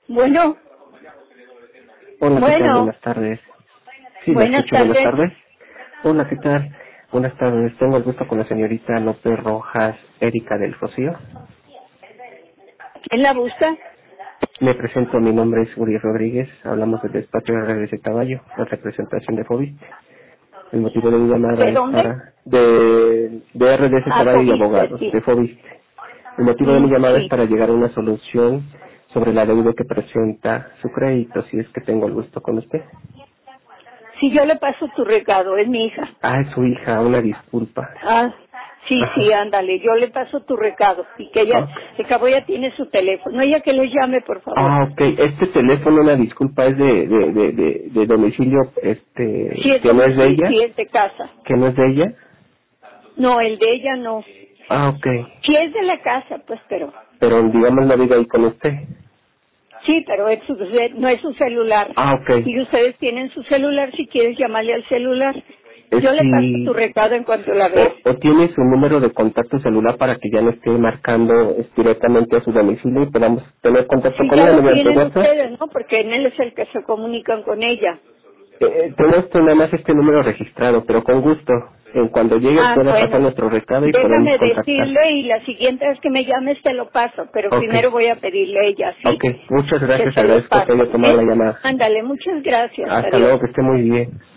Bueno, Hola, ¿qué tal? bueno, Buenas tardes. Sí, la buenas escucho. Buenas tardes. tardes. Hola, ¿qué tal? Buenas tardes. Tengo el gusto con la señorita López Rojas Erika del Rocío. ¿Quién la busca? Me presento, mi nombre es Uriel Rodríguez. Hablamos del despacho de RDC Caballo, la representación de Fobist. El motivo de mi llamada ¿De es dónde? de RDC Ah, Caballo y Fobiste, Abogados, sí. de Fobist. El motivo de mi llamada es Sí. para llegar a una solución sobre la deuda que presenta su crédito, si es que tengo el gusto con usted. Sí, yo le paso tu recado, es mi hija. Ah, es su hija, una disculpa. Ah, sí, sí, Ajá. ándale, yo le paso tu recado y que ella, Ok. de cabo ya tiene su teléfono. Ella que le llame, por favor. Ah, ok. Este teléfono, una disculpa, es de domicilio, Sí, es que no es de domicilio, ella, sí, es de casa. que no es de ella. No, el de ella no. Ah, ok. Sí es de la casa, pues, pero... Pero digamos la vive ahí con usted. Sí, pero no es su celular. Ah, ok. Y ustedes tienen su celular, si quieres llamarle al celular. Yo le paso tu Si, recado en cuanto la vea. o tiene su número de contacto celular para que ya no esté marcando directamente a su domicilio y podamos tener contacto Si con ya ella lo mediante tienen WhatsApp. ustedes, ¿no? Porque en él es el que se comunican con ella. Tenemos nada más este número registrado, pero con gusto. En cuando llegue Ah, pueda pasar bueno. nuestro recado y podemos Déjame contactar. decirle y la siguiente vez que me llames te lo paso, pero Ok. primero voy a pedirle a ella, ¿sí? Ok, muchas Que gracias, se lo agradezco que pase, haya tomado la ¿eh? llamada. Ándale, muchas gracias, Hasta adiós. luego, que esté muy bien.